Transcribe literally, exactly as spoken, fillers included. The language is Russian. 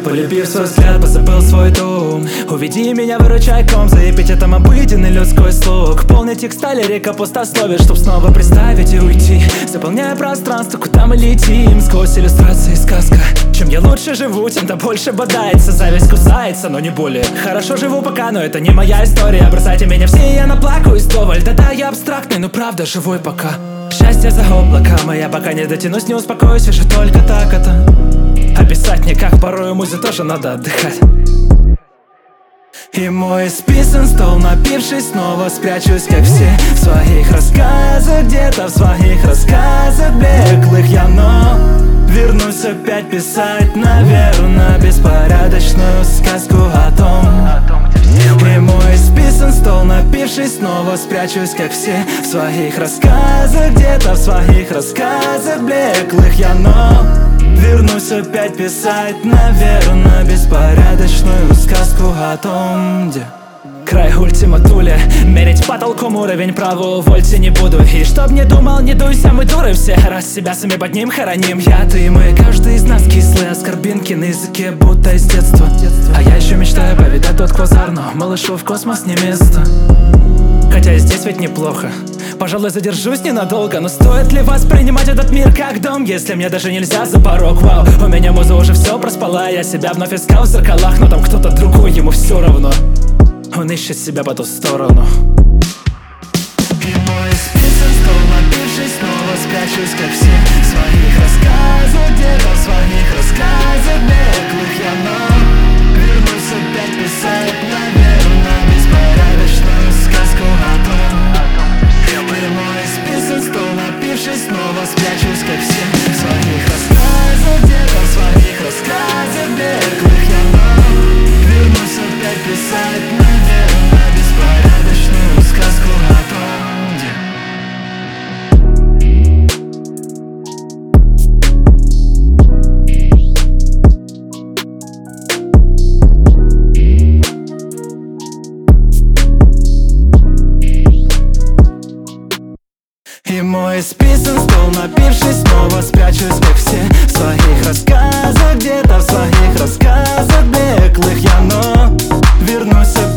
полюбив свой взгляд, позабыл свой дом. Уведи меня, выручай ком, за эпитетом обыденный людской слог. Полный текста, лирика, пустословие, чтоб снова представить и уйти, заполняя пространство, куда мы летим. Сквозь иллюстрации сказка. Чем я лучше живу, тем-то больше бодается. Зависть кусается, но не более. Хорошо живу пока, но это не моя история. Бросайте меня все, я наплакаюсь вдоволь. Да-да, я абстрактный, но правда живой пока. Счастье за облаком, а я пока не дотянусь, не успокоюсь, вижу только так это. Описать никак, порой музе тоже надо отдыхать. И мой исписан стол, напившись, снова спрячусь, как все, в своих рассказах, где-то в своих рассказах беглых я, но вернусь опять писать, наверное, беспорядочную сказку о том. И мой исписан стол, напившись, снова спрячусь, как все, в своих рассказах, где-то в своих рассказах блеклых я, но вернусь опять писать, наверное, беспорядочную сказку о том, где край ультиматуля, мерить потолком уровень, право увольте не буду. И чтоб не думал, не дуйся, мы дуры все, раз себя сами под ним хороним. Я, ты и мы, каждый из нас кислые оскорбинки на языке, будто из детства. А я еще мечтаю повидать тот квазар, но малышу в космос не место. Хотя и здесь ведь неплохо. Пожалуй, задержусь ненадолго, но стоит ли воспринимать этот мир как дом, если мне даже нельзя за порог? Вау, у меня муза уже все проспала, я себя вновь искал в зеркалах, но там кто-то другой, ему все равно. Он ищет себя по ту сторону. И мой исписан стол, напившись, снова спрячусь, как все, в своих рассказах, где-то в своих рассказах беглых я, но вернусь опять писать, наверное, беспорядочную сказку о том. И мой исписан стол, напившись, снова спрячусь, как все, в своих рассказах, где-то в своих рассказах беглых я, но вернусь опять писать, наверное, беспорядочную сказку о том, где И мой исписан стол, напившись, снова спрячусь, как все, в своих рассказах, где-то в своих рассказах беглых я, но вернусь